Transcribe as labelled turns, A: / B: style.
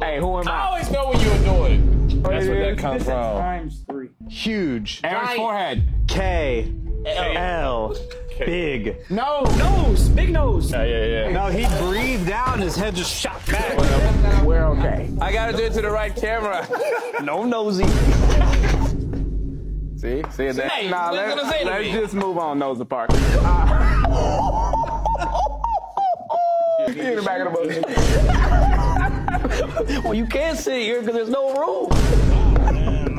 A: Hey, who am
B: I
A: I?
B: always know when you annoy it.
C: That's where that comes from.
D: Times 3.
C: Huge.
A: Aaron's forehead.
C: K. L. Big.
D: No. Nose. Big nose.
B: Yeah.
C: No, he breathed out and his head just shot back.
A: We're okay.
B: I gotta do it to the right camera.
C: No nosy.
A: See that?
B: Hey,
A: Nah,
B: what's gonna say to
A: let's
B: me?
A: just move on, Nosa Park. In the back of the bus.
C: Well, you can't sit here because there's no room.